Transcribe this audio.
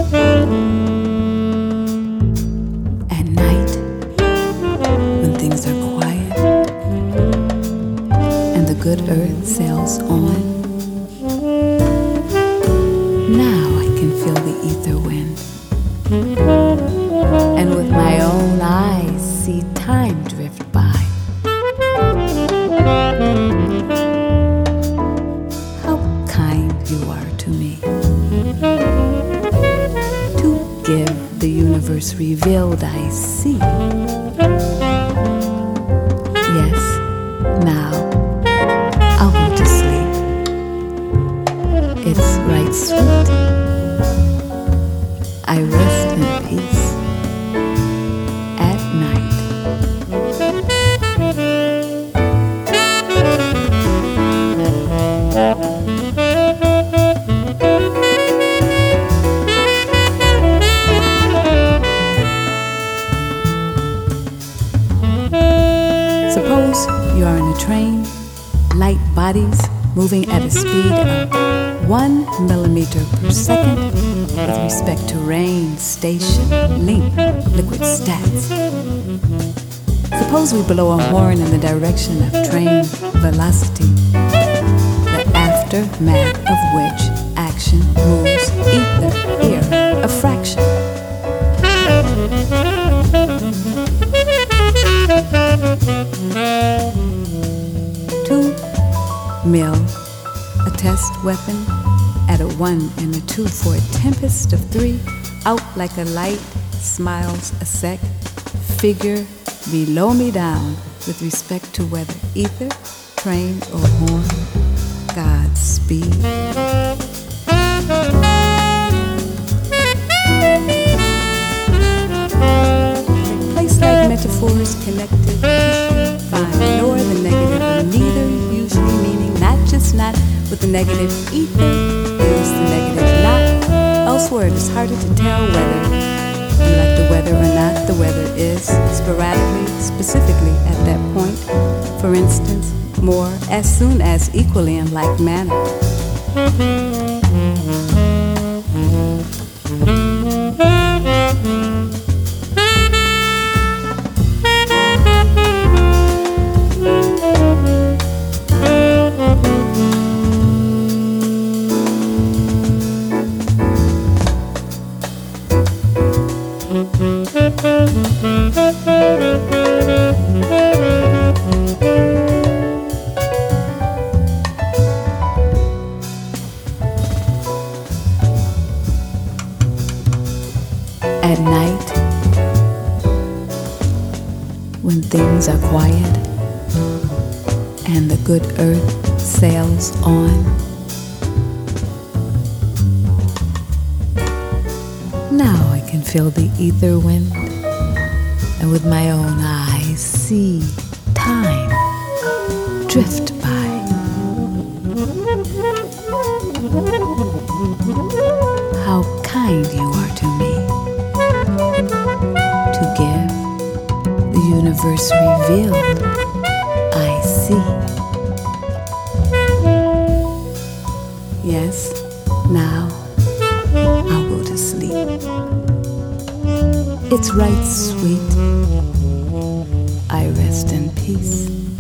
At night, when things are quiet and the good earth sails on, now I can feel the ether wind, and with my own eyes see time drift by. How kind you are to me, to give the universe revealed I see. Yes, now I'll go to sleep. It's right sweet. I rest in peace at night. Suppose you are in a train, light bodies moving at a speed of 1 millimeter per second with respect to rain, station, link, liquid stats. Suppose we blow a horn in the direction of train velocity, the aftermath of which action moves ether here a fraction. 2 mil, a test weapon at a 1 and a 2 for a tempest of 3, out like a light, smiles a sec, figure below me down with respect to whether ether, train, or horn. Godspeed. Place like metaphors connected, fine, nor the negative or neither, usually meaning not just not with the negative ether, there's the negative not. Elsewhere it is harder to tell whether you like the weather or not. The weather is sporadically, specifically at that point. For instance, more, as soon as, equally in like manner. At night, when things are quiet and the good earth sails on, now I can feel the ether wind, and with my own eyes see time drift by. How kind you are to me, to give the universe revealed I see. Yes, now I'll go to sleep. It's right sweet. I rest in peace.